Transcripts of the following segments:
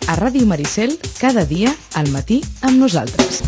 A Ràdio Maricel, cada dia, al matí, amb nosaltres.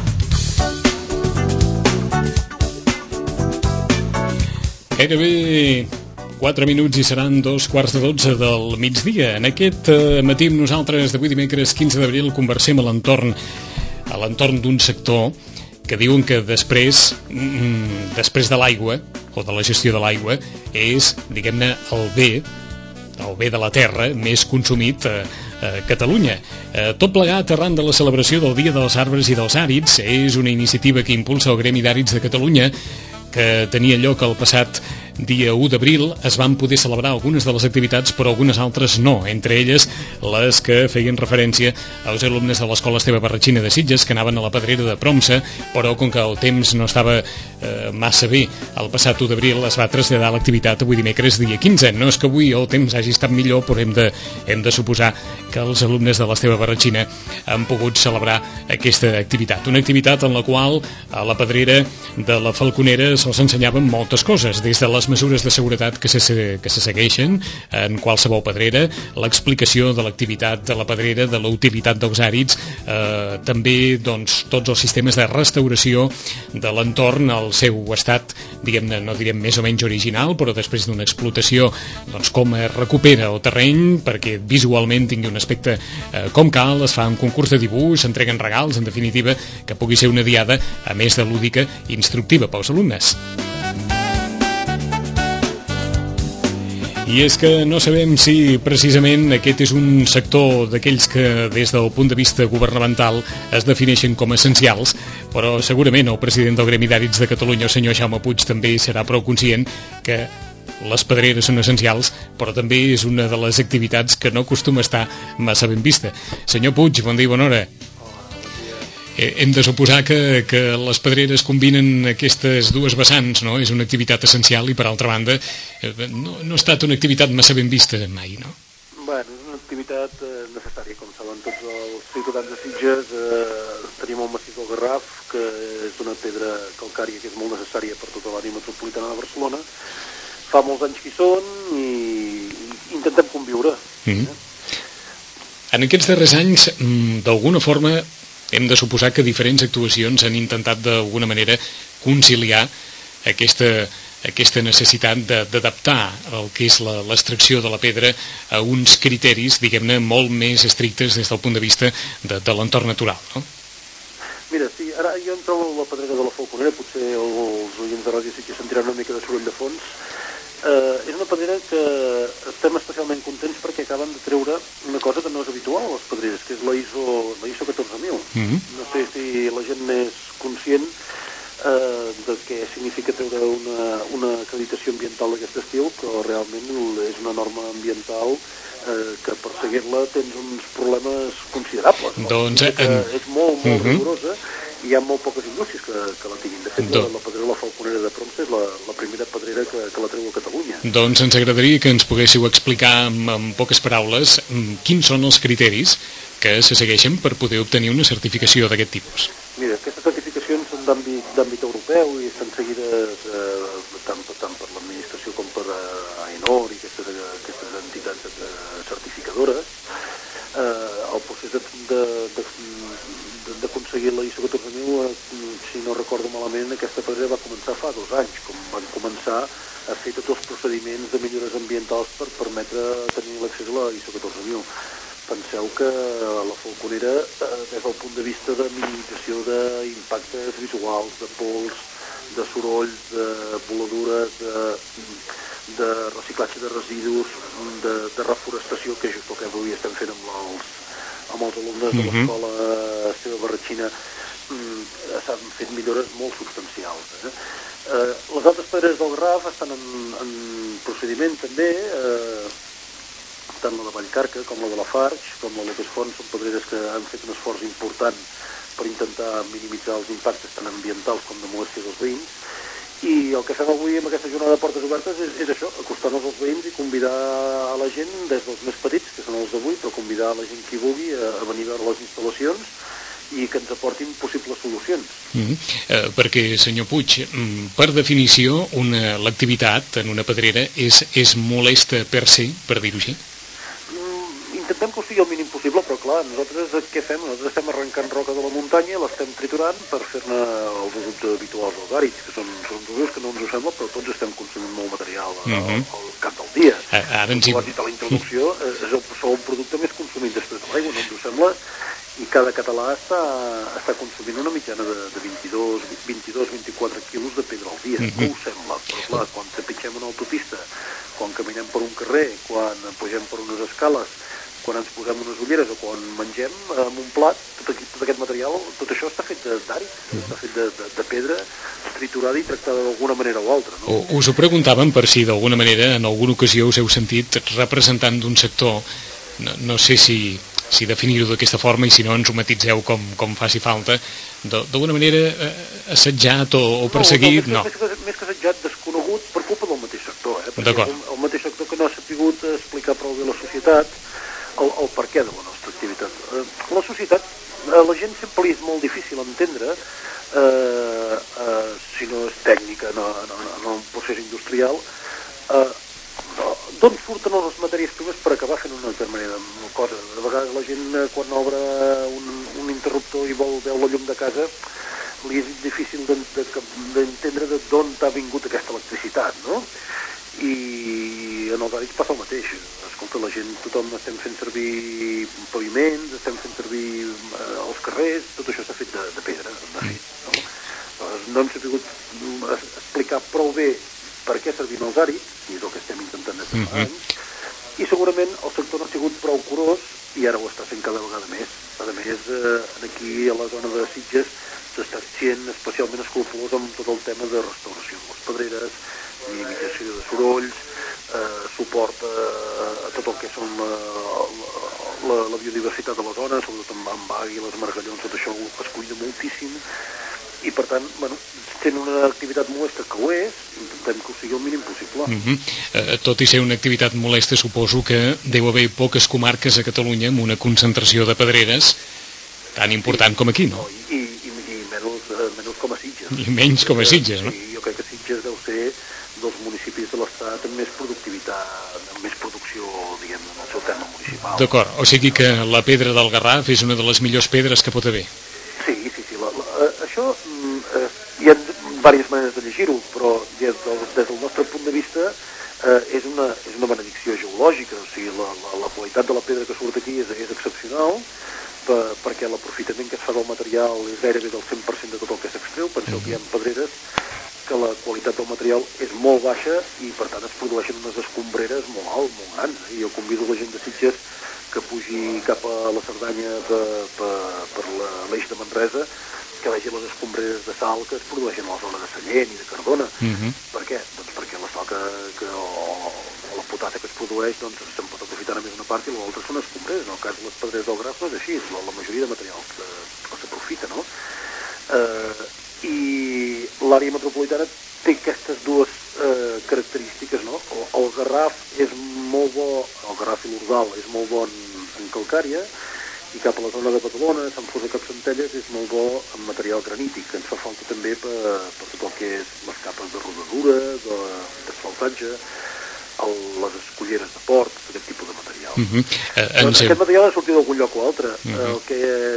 Gairebé 4 minuts i seran 2:45 del migdia. En aquest matí amb nosaltres d'avui dimecres 15 d'abril conversem a l'entorn d'un sector que diuen que després de l'aigua o de la gestió de l'aigua és, diguem-ne, el bé de la terra més consumit a Catalunya. Tot plegat arran de la celebració del Dia dels Arbres i dels Àrids. És una iniciativa que impulsa el Gremi d'Àrids de Catalunya, que tenia lloc el passat dia 1 d'abril. Es van poder celebrar algunes de les activitats, però algunes altres no, entre elles les que feien referència als alumnes de l'Escola Esteve Barratxina de Sitges, que anaven a la Pedrera de Promsa, però com que el temps no estava massa bé el passat 1 d'abril, es va traslladar l'activitat avui dimecres dia 15. No és que avui el temps hagi estat millor, però hem de suposar que els alumnes de l'Esteve Barratxina han pogut celebrar aquesta activitat. Una activitat en la qual a la Pedrera de la Falconera se'ls ensenyaven moltes coses, des de les mesures de seguretat que se segueixen en qualsevol pedrera, l'explicació de l'activitat de la pedrera, de la utilitat dels àrids, també doncs, tots els sistemes de restauració de l'entorn al seu estat, diguem-ne, no direm més o menys original, però després d'una explotació, doncs, com es recupera el terreny perquè visualment tingui un aspecte com cal. Es fa un concurs de dibuix, s'entreguen regals, en definitiva, que pugui ser una diada, a més de lúdica, instructiva pels alumnes. I és que no sabem si precisament aquest és un sector d'aquells que des del punt de vista governamental es defineixen com essencials, però segurament el president del Gremi d'Àrids de Catalunya, el senyor Jaume Puig, també serà prou conscient que les pedreres són essencials, però també és una de les activitats que no acostuma a estar massa ben vista. Senyor Puig, bon dia i bona hora. Hem de suposar que les pedreres combinen aquestes dues vessants, no? És una activitat essencial i, per altra banda, no ha estat una activitat massa ben vista mai, no? Bé, és una activitat necessària, com saben tots els ciutadans de Sitges. Tenim el massís del Garraf, que és una pedra calcària que és molt necessària per tota l'àrea metropolitana de Barcelona. Fa molts anys que hi són i intentem conviure. En aquests darrers anys, d'alguna forma, hem de suposar que diferents actuacions han intentat d'alguna manera conciliar aquesta necessitat d'adaptar el que és l'extracció de la pedra a uns criteris, diguem-ne, molt més estrictes des del punt de vista de l'entorn natural, no? Mira, sí, ara jo em trobo la pedrera de la Falconera, potser els oients de ràdio sí que sentiran una mica de soroll de fons. És una pedrera que estem especialment contents perquè acaben de treure una cosa que no és habitual a les pedreres, que és la ISO 14000. No sé si la gent n'és conscient de què significa treure una acreditació ambiental d'aquest estil, però realment és una norma ambiental que per seguir-la tens uns problemes considerables, no? Doncs, és molt rigorosa i hi ha molt poques indústries que la tinguin. De fet, la pedrera de la Falconera de Promsa és la primera pedrera que la treu a Catalunya. Doncs ens agradaria que ens poguéssiu explicar en poques paraules quins són els criteris que se segueixen per poder obtenir una certificació d'aquest tipus. Mira, aquestes certificacions són d'àmbit europeu i estan seguides tant per l'administració com per AENOR i aquestes entitats certificadores. El procés d'aconseguir la ISO 14000, si no recordo malament, aquesta pedrera va començar fa 2 anys, com van començar a fer tots els procediments de millores ambientals per permetre tenir l'accés a la ISO 14000. Penseu que la Falconera, des del punt de vista de minimització d'impactes visuals, de pols, de sorolls, de voladures, de reciclatge de residus, de reforestació, que és just el que avui estem fent amb els alumnes de l'Escola Esteve Barratxina, s'han fet millores molt substancials. Les altres pedreres del Garraf estan en procediment també, tant la de Vallcarca com la de la Farx, com la de López Font, són pedreres que han fet un esforç important per intentar minimitzar els impactes tant ambientals com de molèstia dels veïns. I el que fem avui amb aquesta jornada de portes obertes és això, acostar-nos als veïns i convidar a la gent, des dels més petits, que són els d'avui, però convidar a la gent que hi vulgui a venir a veure les instal·lacions i que ens aportin possibles solucions. Perquè, senyor Puig, per definició, l'activitat en una pedrera és molesta per se, per dir-ho així? intentem que ho sigui el mínim possible, però clar, nosaltres què fem? Nosaltres estem arrencant roca de la muntanya i l'estem triturant per fer-ne els usos habituals dels àrids, que són usos que no ens ho sembla, però tots estem consumint molt material al cap del dia. Ara ens ho has dit a la introducció, és el segon producte més consumit després de l'aigua, no ens ho sembla, i cada català està consumint una mitjana de 22-24 quilos de pedra al dia. No ho sembla, però clar, quan trepitgem una autopista, quan caminem per un carrer, quan pugem per unes escales, quan ens posem unes ulleres o quan mengem amb un plat, tot aquest material, tot això està fet d'àrid, està fet de pedra triturada i tractada d'alguna manera o altra. No? Us ho preguntàvem per si d'alguna manera, en alguna ocasió us heu sentit representant d'un sector, no sé si definir-ho d'aquesta forma i si no ens ho matitzeu com faci falta, d'alguna manera assetjat o perseguit? No. Més que assetjat, desconegut per culpa del mateix sector, perquè el mateix sector que no ha sabut explicar prou bé a la societat el perquè de la nostra activitat. La societat, la gent sempre li és molt difícil entendre, si no és tècnica, no un procés industrial, d'on surten les matèries primeres per acabar fent una determinada cosa. De vegades la gent, quan obre un interruptor i vol veure la llum de casa, li és difícil d'entendre d'on ha vingut aquesta electricitat, no? I en els àrids passa el mateix. Escolta, la gent, tothom estem fent servir paviments, estem fent servir els carrers, tot això s'ha fet de pedra, de fet, no? No hem sabut explicar prou bé per què servim els àrids, i és el que estem intentant des de fa anys, i segurament el sector no ha sigut prou curós i ara ho està fent cada vegada més. A més, aquí a la zona de Sitges s'està sent especialment escrupolós amb tot el tema de restauració de les pedreres, minimizació de sorolls, suport a tot el que són la biodiversitat de la zona, sobretot amb àguiles, margallons, tot això es cuida moltíssim, i per tant, bueno, sent una activitat molesta que ho és, intentem que ho sigui el mínim possible. Tot i ser una activitat molesta, suposo que deu haver poques comarques a Catalunya amb una concentració de pedreres tan important com aquí, no? I menys com a Sitges. I menys com a Sitges, no? Sí, jo crec que Sitges deu ser dels municipis de l'Estat amb més productivitat, amb més producció, diguem, en el seu terme municipal. D'acord, o sigui que la pedra del Garraf és una de les millors pedres que pot haver. Sí. Això hi ha diverses maneres de llegir-ho, però des del nostre punt de vista és una benedicció geològica, o sigui, la qualitat de la pedra que surt aquí és excepcional, perquè l'aprofitament que es fa del material és gairebé del 100% de tot el que s'extreu. Penseu que hi ha pedreres que la qualitat del material és molt baixa i per tant es produeixen unes escombreres molt grans. I jo convido la gent de Sitges que pugi cap a la Cerdanya per l'eix de Manresa, que vegi les escombreres de sal que es produeixen a la zona de Sallent i de Cardona. Per què? Doncs perquè la sal o la potassa que es produeix se'n pot aprofitar només una part i l'altra són escombreres. En el cas de les pedreres del Garraf no és així, la majoria de material que s'aprofita, no? I l'àrea metropolitana té aquestes dues característiques, no? El Garraf és molt bo, el Garraf i l'Ordal és molt bo en calcària, i cap a la zona de Badalona, Sant Fost de Capcentelles, és molt bo en material granític, que ens fa falta també per tot el que és les capes de rodadura, d'asfaltatge, les escolleres de port, aquest tipus de material. Aquest material ha de sortir d'algun lloc o altre. El que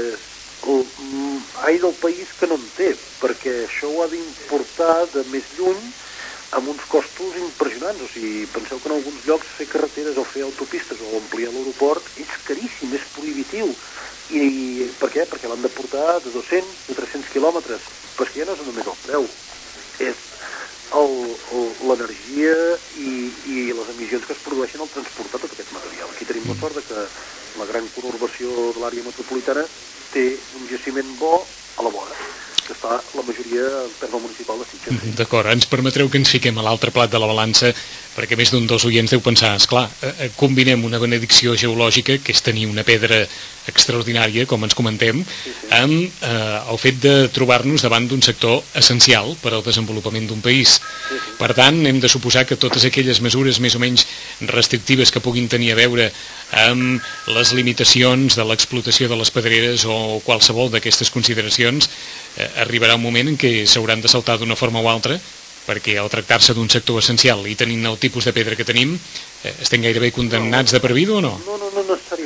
hi del país que no en té, perquè això ho ha d'importar de més lluny amb uns costos impressionants. O sigui, penseu que en alguns llocs fer carreteres o fer autopistes o ampliar l'aeroport és caríssim, és prohibitiu. I per què? Perquè l'han de portar de 200, de 300 quilòmetres. Però és que ja no és només el preu, és l'energia i les emissions que es produeixen al transportar tot aquest material. Aquí tenim la sort que la gran conurbació de l'àrea metropolitana té un jaciment bo a la vora, que està la majoria en terme municipal de Sitges. D'acord, ens permetreu que ens fiquem a l'altre plat de la balança, perquè més d'un dels oients deu pensar, esclar, combinem una benedicció geològica, que és tenir una pedra extraordinària, com ens comentem, amb el fet de trobar-nos davant d'un sector essencial per al desenvolupament d'un país. Per tant, hem de suposar que totes aquelles mesures més o menys restrictives que puguin tenir a veure amb les limitacions de l'explotació de les pedreres o qualsevol d'aquestes consideracions, arribarà un moment en què s'hauran de saltar d'una forma o altra, perquè al tractar-se d'un sector essencial i tenint el tipus de pedra que tenim, estem gairebé condemnats de per vida o no? No necessàriament.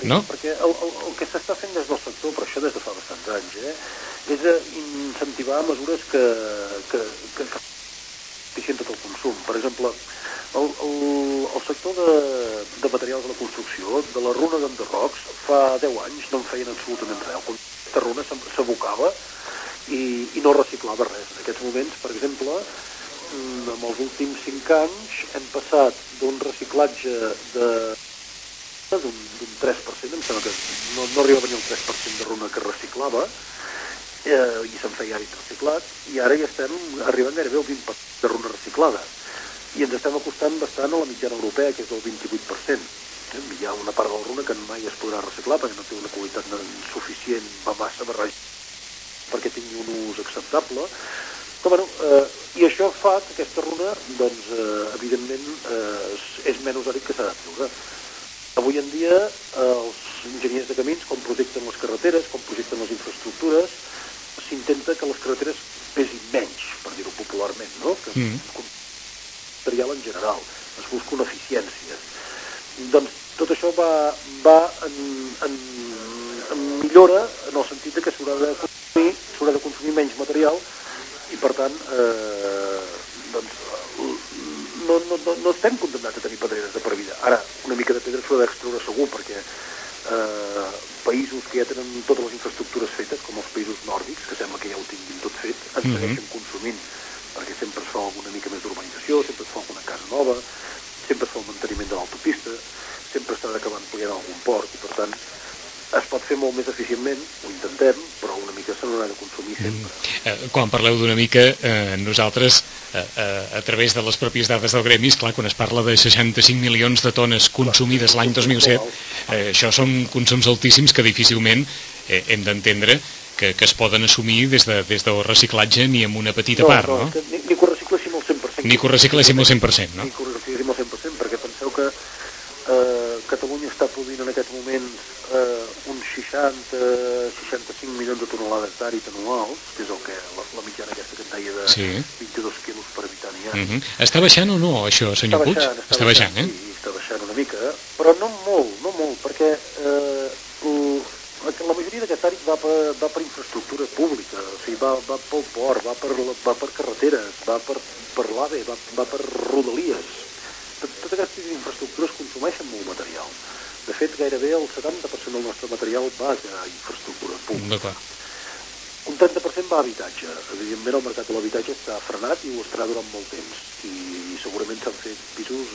no? Perquè el que s'està fent des del sector, però això des de fa bastants anys, és incentivar mesures que beneficien tot el consum. Per exemple, el sector de materials de la construcció, de la runa d'enderrocs, fa 10 anys no en feien absolutament res. Aquesta runa s'abocava i no reciclava res. En aquests moments, per exemple, en els últims 5 anys hem passat d'un reciclatge d'un 3%, em sembla que no arriba a venir el 3% de runa que reciclava, i se'n feia hàbit reciclat, i ara ja estem arribant gairebé al 20% de runa reciclada. I ens estem acostant bastant a la mitjana europea, que és del 28%. Hi ha una part de la runa que mai es podrà reciclar perquè no té una qualitat suficient, va massa barreja perquè tingui un ús acceptable. Però, i això fa que aquesta runa, doncs, evidentment, és menys àrid que s'ha de treure. Avui en dia, els enginyers de camins, com projecten les carreteres, com projecten les infraestructures, s'intenta que les carreteres pesin menys, per dir-ho popularment, no? Que material en general, es busca una eficiència. Doncs tot això va en millora en el sentit que s'haurà de consumir menys material i per tant doncs no estem condemnats a tenir pedreres de per vida. Ara, una mica de pedra s'haurà d'extreure segur perquè països que ja tenen totes les infraestructures fetes, com els països nòrdics, que sembla que ja ho tinguin tot fet, ens segueixen consumint perquè sempre es fa alguna mica més d'urbanització, sempre es fa alguna casa nova, sempre es fa el manteniment de l'autopista, sempre s'ha d'acabar ampliant algun port i per tant es pot fer molt més eficientment, ho intentem, però una mica se n'haurà de consumir sempre. Quan parleu d'una mica, nosaltres, a través de les pròpies dades del gremi, clar, quan es parla de 65 milions de tones consumides l'any 2007, això són consums altíssims que difícilment hem d'entendre que es poden assumir des del reciclatge ni amb una petita part, no? Ni que ho recicléssim al 100%. Ni que ho recicléssim al 100%, no? Ni que ho recicléssim al 100%, perquè penseu que Catalunya està produint en aquests moments uns 60-65 milions de tonelades d'àrid anuals, que és el que la mitjana aquesta que et deia de 22 quilos per habitant i any. Està baixant o no, això, senyor Puig? Està baixant, eh? Sí, està baixant una mica, però no molt, perquè la majoria d'aquest àrid va per infraestructura pública, o sigui, va pel port, va per carreteres, va per l'AVE, va per rodalies. Totes aquestes infraestructures consumeixen molt material. De fet, gairebé el 70% del nostre material va a infraestructura pública. Un 30% va a habitatge. Evidentment, el mercat de l'habitatge està frenat i ho estarà durant molt temps. I segurament s'han fet pisos,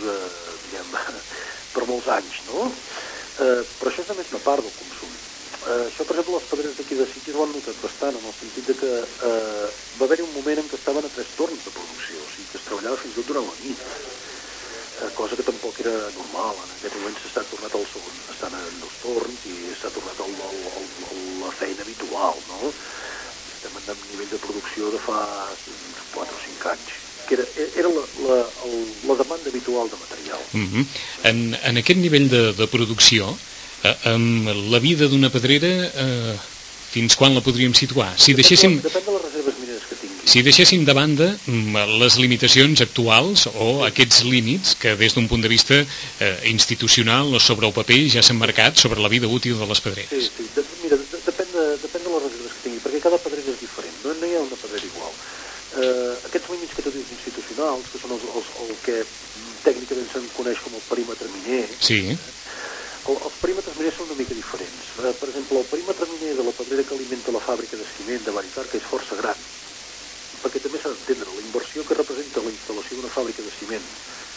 per molts anys, no? Però això és només una part del consum. Això, per exemple, les pedreres d'aquí de Sitges ho han notat bastant, en el sentit que va haver-hi un moment en què estaven a 3 torns de producció, o sigui que es treballava fins i tot durant la nit. Cosa que tampoc era normal. En aquest moment s'ha tornat al segon, estan en 2 torns i s'ha tornat a la feina habitual, no? Estem en nivell de producció de fa 4 o 5 anys, que era la demanda habitual de material. En aquest nivell de producció, la vida d'una pedrera, fins quan la podríem situar? Depèn de les reserves mineres que tingui. Si deixéssim de banda les limitacions actuals o aquests límits que des d'un punt de vista institucional o sobre el paper ja s'han marcat sobre la vida útil de les pedreres. Sí. Mira, depèn de les reserves que tingui, perquè cada pedrera és diferent, no hi ha una pedrera igual. Aquests límits que tu dius institucionals, que són el que tècnicament se'n coneix com el perímetre miner, els perímetres miners són una mica diferents. Per exemple, el perímetre miner de la pedrera que alimenta la fàbrica de ciment de Vallcarca és força gran, perquè també s'ha d'entendre la inversió que representa la instal·lació d'una fàbrica de ciment.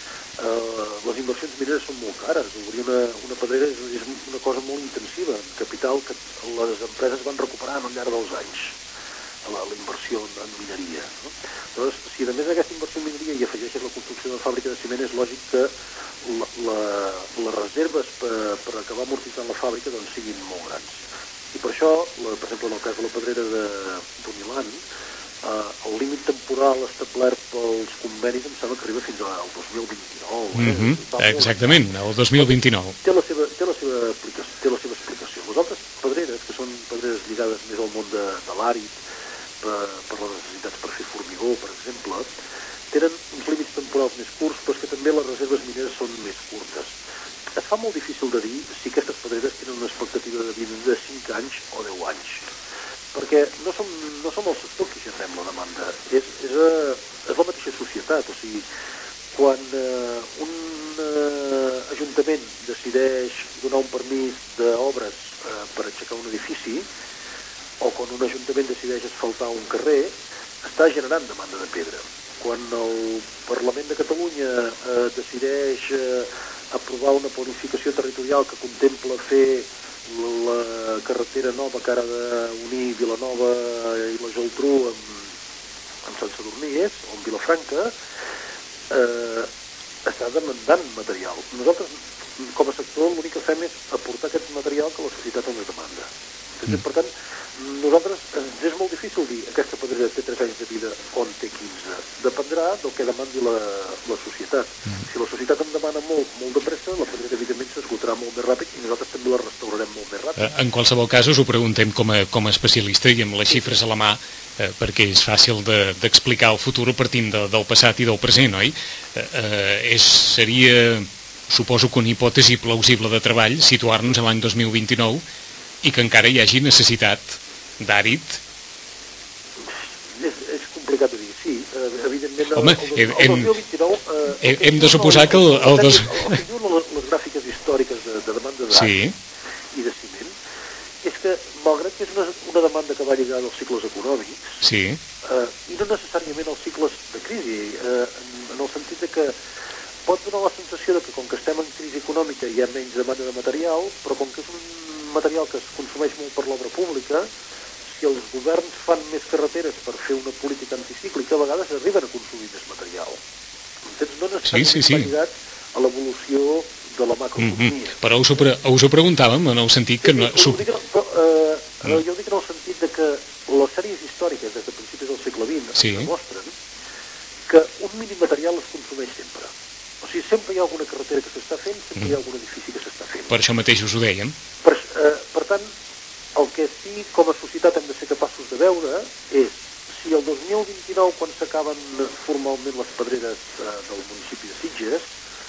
Les inversions mineres són molt cares. Obrir una pedrera és una cosa molt intensiva, en capital que les empreses van recuperant al llarg dels anys, la inversió en mineria. No? Llavors, si a més d'aquesta inversió en mineria hi afegeixes la construcció d'una fàbrica de ciment, és lògic que les reserves per acabar amortitzant la fàbrica doncs, siguin molt grans. I per això, per exemple, en el cas de la pedrera d'Unilan, el límit temporal establert pels convenis em sembla que arriba fins al 2029. Exactament, el 2029. Té la seva explicació. Les altres pedreres, que són pedreres lligades més al món de l'àrid, per les necessitats per fer formigó, per exemple, tenen uns límits temporals més curts, però és que també les reserves mineres són més curtes. es fa molt difícil de dir si aquestes pedreres tenen una expectativa de vida de 5 anys o 10 anys. Perquè no som el sector que generem la demanda, és la mateixa societat. O sigui, quan un ajuntament decideix donar un permís d'obres per aixecar un edifici, o quan un ajuntament decideix asfaltar un carrer, està generant demanda de pedra. Quan el Parlament de Catalunya decideix aprovar una planificació territorial que contempla fer la carretera nova que ara d'unir Vilanova i la Geltrú amb Sant Sadurní o amb Vilafranca, està demandant material. Nosaltres, com a sector, l'únic que fem és aportar aquest material que la societat ens demanda. Per tant, nosaltres ens és molt difícil dir aquesta pedrera té 3 anys de vida o en té 15. Dependrà del que demandi la societat. Si la societat en demana molt de pressa, la pedrera evidentment s'esgotarà molt més ràpid i nosaltres també la restaurarem molt més ràpid. En qualsevol cas us ho preguntem com a especialista i amb les xifres a la mà, perquè és fàcil d'explicar el futur partint del passat i del present, oi? Seria, suposo que una hipòtesi plausible de treball, situar-nos a l'any 2029 i que encara hi hagi necessitat d'àrid? És complicat de dir, sí. Evidentment, home, el 2029... hem de suposar que el les gràfiques històriques de demanda d'àrid i de ciment és que, malgrat que és una demanda que va lligada als cicles econòmics, i no necessàriament als cicles de crisi, en el sentit de que pot donar la sensació de que com que estem en crisi econòmica hi ha menys demanda de material, però com que és un material que es consumeix molt per l'obra pública, si els governs fan més carreteres per fer una política anticíclica, a vegades arriben a consumir més material. Entens? No necessàriament lligat a l'evolució de la macroeconomia. Però us ho preguntàvem en el sentit que... Jo ho dic en el sentit de que les sèries històriques des de principis del segle XX demostren que un mínim material es consumeix sempre. O sigui, sempre hi ha alguna carretera que s'està fent, sempre hi ha algun edifici que s'està fent. Per això mateix us ho dèiem. Per tant, el que sí com a societat hem de ser capaços de veure és si el 2029, quan s'acaben formalment les pedreres del municipi de Sitges,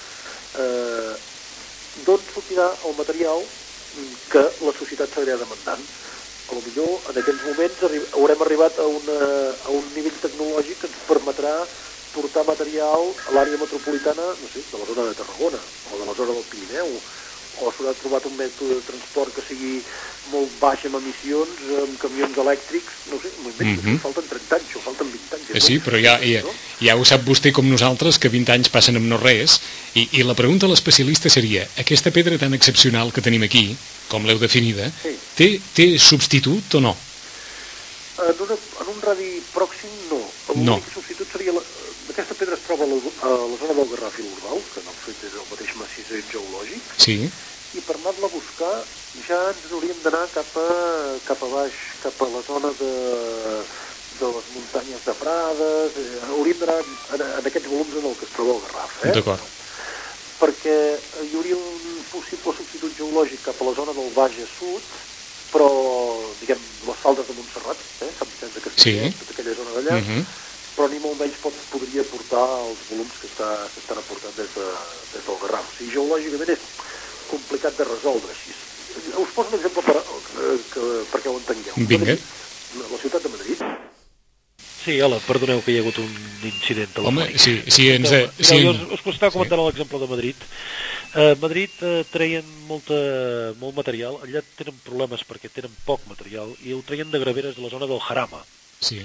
d'on sortirà el material que la societat seguirà demandant. Potser en aquells moments haurem arribat a un nivell tecnològic que ens permetrà portar material a l'àrea metropolitana, no sé, de la zona de Tarragona o de la zona del Pirineu, o s'haurà trobat un mètode de transport que sigui molt baix en emissions, amb camions elèctrics, no sé, falten 30 anys o falten 20 anys. Sí, però ja ho sap vostè com nosaltres, que 20 anys passen amb no res, i la pregunta a l'especialista seria, aquesta pedra tan excepcional que tenim aquí, com l'heu definida, té substitut o no? En un radi pròxim, no. L'únic substitut seria... Aquesta pedra es troba a la zona del Garraf i l'Ordal, que en el fet és el mateix massís geològic, i per anar-la a buscar ja ens hauríem d'anar cap a baix, cap a la zona de les muntanyes de Prades, hauríem d'anar en aquests volums en el que es troba el Garraf. D'acord. Perquè hi hauria un possible substitut geològic cap a la zona del Baix a Sud, però, diguem, les faldes de Montserrat, Sant Vicenç de Castellet, tota aquella zona d'allà, però ni molt menys podria portar els volums que s'estan aportant des del Garraf. O sigui, geològicament és complicat de resoldre així. Us poso un exemple perquè ho entengueu. Vinga. La ciutat de Madrid. Sí, hola, perdoneu que hi ha hagut un incident telefònic. Home, us estava comentant l'exemple de Madrid. Madrid treien molt material, allà tenen problemes perquè tenen poc material, i ho treien de graveres de la zona del Jarama. Sí.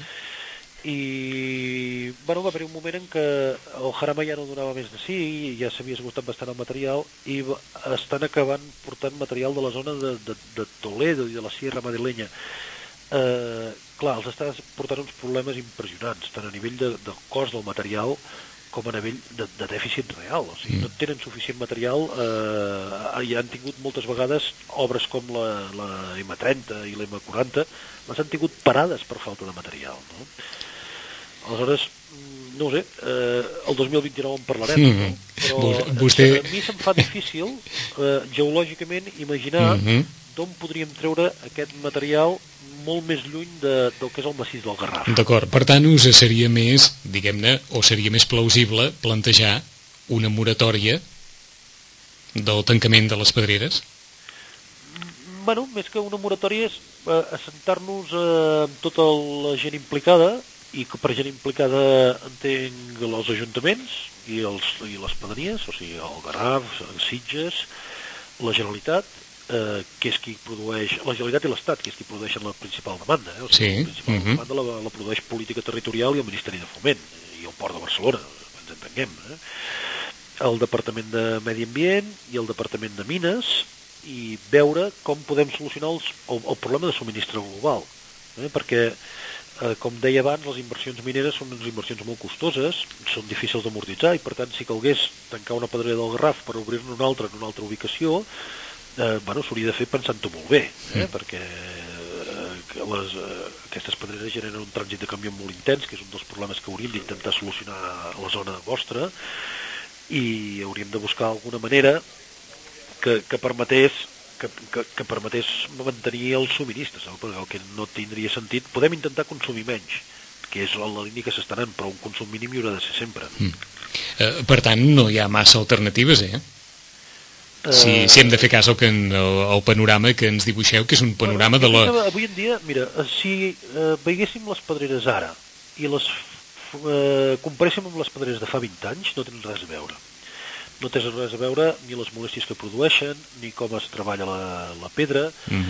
I va haver un moment en què el Jarama ja no donava més de sí, ja s'havia esgotat bastant el material, i estan acabant portant material de la zona de Toledo i de la Sierra Madrileña. Clar, els està portant uns problemes impressionants, tant a nivell de cost del material com a nivell de dèficit real. O sigui, no tenen suficient material, i han tingut moltes vegades obres com la M30 i la M40, les han tingut parades per falta de material, no? Aleshores, no ho sé, el 2029 en parlarem, no? Però a mi se'm fa difícil, geològicament, imaginar d'on podríem treure aquest material molt més lluny del que és el massís del Garraf. D'acord, per tant, us seria més, diguem-ne, o seria més plausible plantejar una moratòria del tancament de les pedreres? Bueno, més que una moratòria és assentar-nos amb tota la gent implicada, i que per gent implicada entenc els ajuntaments i les pedanies, o sigui, el Garraf, Sitges, la Generalitat, que és qui produeix, la Generalitat i l'Estat, que és qui produeixen la principal demanda. O sigui, la principal demanda la produeix Política Territorial i el Ministeri de Foment, i el Port de Barcelona, ens entenguem. El Departament de Medi Ambient i el Departament de Mines, i veure com podem solucionar el problema de subministre global. Perquè, com deia abans, les inversions mineres són unes inversions molt costoses, són difícils d'amortitzar, i per tant, si calgués tancar una pedrera del Garraf per obrir-ne una altra en una altra ubicació, s'hauria de fer pensant-ho molt bé, perquè aquestes pedreres generen un trànsit de canvi molt intens, que és un dels problemes que hauríem d'intentar solucionar a la zona vostra, i hauríem de buscar alguna manera que permetés mantenir el subministre, perquè el que no tindria sentit, podem intentar consumir menys, que és la línia que s'està anant, però un consum mínim hi haurà de ser sempre. Per tant, no hi ha massa alternatives, si hem de fer cas al panorama que ens dibuixeu, que és un panorama de la... Avui en dia, mira, si veiéssim les pedreres ara i les comparéssim amb les pedreres de fa 20 anys, no tenen res a veure. No té res a veure ni les molèsties que produeixen, ni com es treballa la pedra,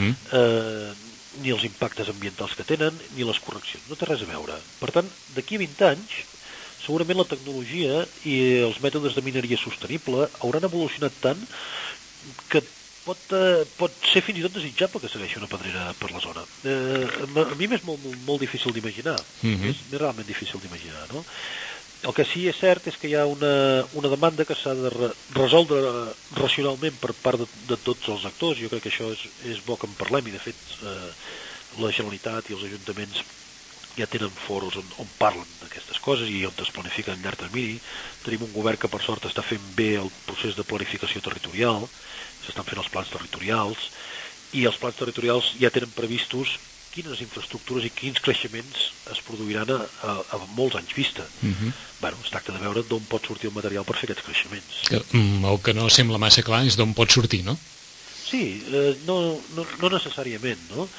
ni els impactes ambientals que tenen, ni les correccions. No té res a veure. Per tant, d'aquí a 20 anys, segurament la tecnologia i els mètodes de mineria sostenible hauran evolucionat tant que pot ser fins i tot desitjable que segueixi una pedrera per la zona. A mi m'és molt difícil d'imaginar. És realment difícil d'imaginar, no? El que sí és cert és que hi ha una demanda que s'ha de resoldre racionalment per part de tots els actors. Jo crec que això és bo que en parlem, i de fet la Generalitat i els ajuntaments ja tenen foros on parlen d'aquestes coses i on es planifiquen en llarg termini. Tenim un govern que per sort està fent bé el procés de planificació territorial, s'estan fent els plans territorials, i els plans territorials ja tenen previstos quines infraestructures i quins creixements es produiran a molts anys vista. Es tracta de veure d'on pot sortir el material per fer aquests creixements. El que no sembla massa clar és d'on pot sortir, no? Sí, no necessàriament, no?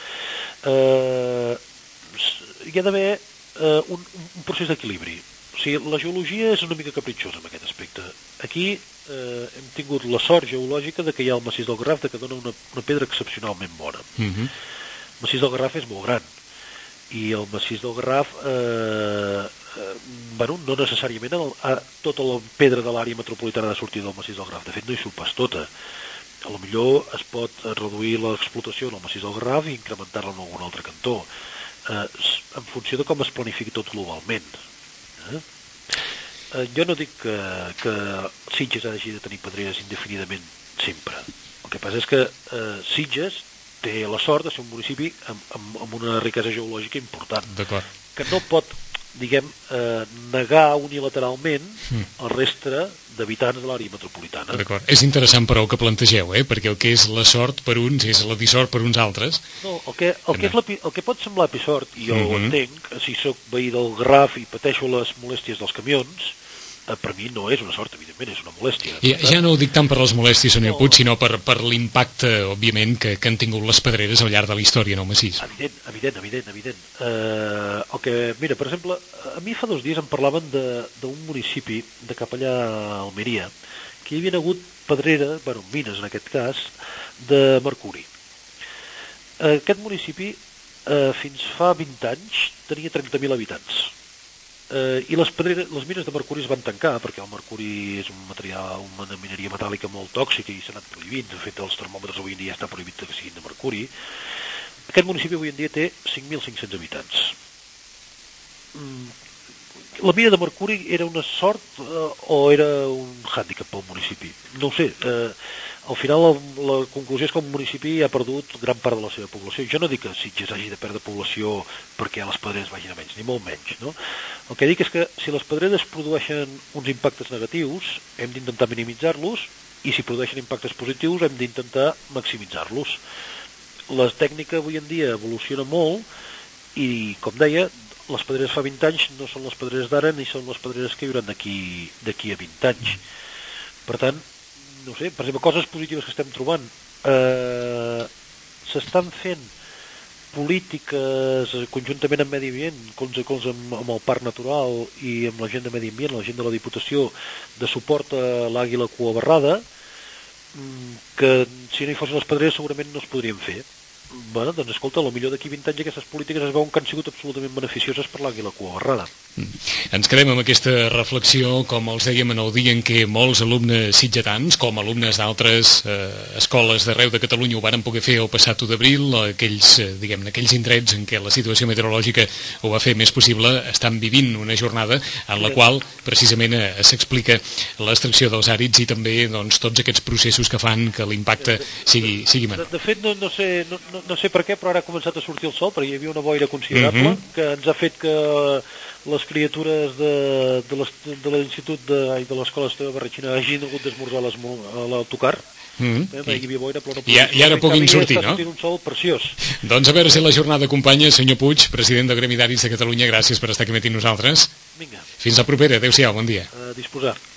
Hi ha d'haver un procés d'equilibri. O sigui, la geologia és una mica capritxosa en aquest aspecte. Aquí hem tingut la sort geològica de que hi ha el massís del Garraf, que dona una pedra excepcionalment bona. El massís del Garraf és molt gran, i el massís del Garraf no necessàriament tota la pedra de l'àrea metropolitana ha de sortir del massís del Garraf. De fet, no hi surt pas tota. A lo millor es pot reduir l'explotació en el massís del Garraf i incrementar-la en algun altre cantó, en funció de com es planifiqui tot globalment. Jo no dic que Sitges hagi de tenir pedreres indefinidament sempre. El que passa és que Sitges té la sort de ser un municipi amb una riquesa geològica important, que no pot, negar unilateralment el reste d'habitants de l'àrea metropolitana. D'acord. És interessant, però, el que plantegeu, perquè el que és la sort per uns és la dissort per uns altres. No, el que pot semblar dissort, i jo ho entenc, si sóc veí del Garraf i pateixo les molèsties dels camions, per mi no és una sort, evidentment, és una molèstia. Ja no ho dic tant per les molèsties, senyor Puig, sinó per l'impacte, òbviament, que han tingut les pedreres al llarg de la història en el massís. Evident. Mira, per exemple, a mi fa 2 dies em parlaven d'un municipi de cap allà a Almeria, que hi havia hagut pedrera, mines en aquest cas, de mercuri. Aquest municipi, fins fa 20 anys, tenia 30.000 habitants. I les mines de mercuri es van tancar perquè el mercuri és un material, una mineria metàl·lica molt tòxica i s'ha anat prohibint. De fet, els termòmetres avui en dia està prohibit que siguin de mercuri. Aquest municipi avui en dia té 5.500 habitants. La mina de mercuri era una sort o era un hàndicap pel municipi? No ho sé. Al final la conclusió és que el municipi ha perdut gran part de la seva població. Jo no dic que Sitges hagi de perdre població perquè les pedreres vagin a menys, ni molt menys, no? El que dic és que si les pedreres produeixen uns impactes negatius, hem d'intentar minimitzar-los, i si produeixen impactes positius hem d'intentar maximitzar-los. La tècnica avui en dia evoluciona molt i, com deia, les pedreres fa 20 anys no són les pedreres d'ara ni són les pedreres que hi hauran d'aquí a 20 anys. Per tant, no sé, per exemple, coses positives que estem trobant. S'estan fent polítiques conjuntament amb Medi Ambient, colze amb el Parc Natural i amb la gent de Medi Ambient, la gent de la Diputació, de suport a l'àguila cuabarrada, que si no hi fossin les pedreres segurament no es podrien fer. Bueno, doncs escolta, potser d'aquí 20 anys aquestes polítiques es veuen que han sigut absolutament beneficioses per l'àguila cuabarrada. Ens quedem amb aquesta reflexió, com els dèiem, en el dia en què molts alumnes sitgetans, com alumnes d'altres escoles d'arreu de Catalunya ho varen poder fer el passat 1 d'abril, aquells indrets en què la situació meteorològica ho va fer més possible, estan vivint una jornada en la qual precisament s'explica l'extracció dels àrids i també doncs, tots aquests processos que fan que l'impacte sigui menor. De fet, no sé per què, però ara ha començat a sortir el sol, perquè hi havia una boira considerable que ens ha fet que les criatures de l'institut de l'escola Esteve Barretxina hagin hagut d'esmorzar a l'autocar. Hi havia boira, però I ara puguin sortir, no? Està sortint un sol preciós. Doncs a veure si la jornada acompanya. Senyor Puig, president de Gremi d'Àrids de Catalunya, gràcies per estar aquí amb nosaltres. Vinga. Fins la propera. Adéu-siau, bon dia. A disposar.